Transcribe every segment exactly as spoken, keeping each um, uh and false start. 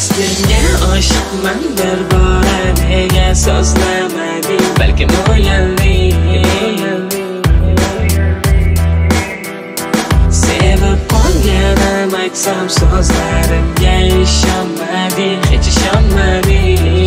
Senga oshiqman bir bora nega so'zlamading balki mo'yallik sevib qolganim aytsam so'zlarimga ishonmading hech ishonmading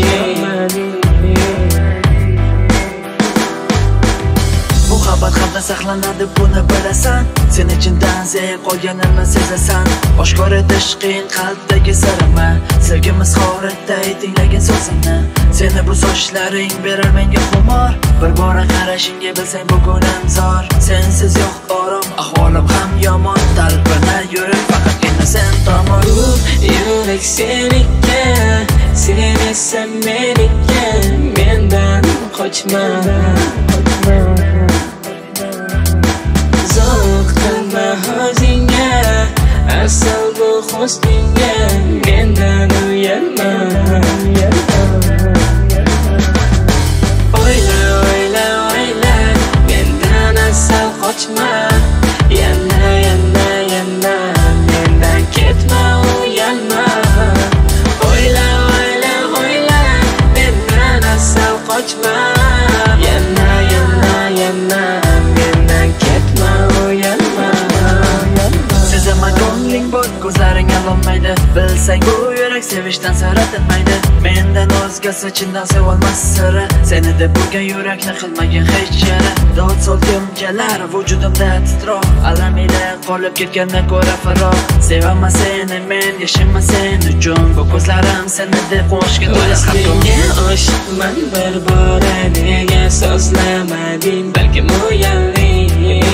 muhabbat qalbda saqlanadi buni bilasan sen ichingdan zevq olganini sezasan oshkor etish qiyin qalbdagi sirimi sevgimiz holatday tinglagin so'zimni seni bu sochlaring berar menga xumor bir bora qarashingga bilsang bugunim zor sensiz yo'q orom ahvolim ham yomon talpinar yurak faqatgina sen tomon yurak seniki sen esa meniki mendan qochma zo'q qilma o'zingga asal bu husningga mendan uyalma o'yla o'yla o'yla mendan asal qochma yana yana yana mendan ketma uyalma o'yla o'yla o'yla mendan asal qochma yana yana yana mendan ketma uyalma sezaman ko'ngling bor ko'zlaring alolmaydi bilsang bu yurak sevishdan sira tinmaydi mendan o'zgasi chindan sevolmas sira seni deb bo'lgan yurakni qilmagin hech yara dod solgim kelar vujudimda titroq alam ila qolib ketgandan ko'ra farroq sevaman seni men yashayman sen uchun bu ko'zlarim seni deb quvonchga to'la senga oshiqman bir bora nega so'zlamading balki mo'yallik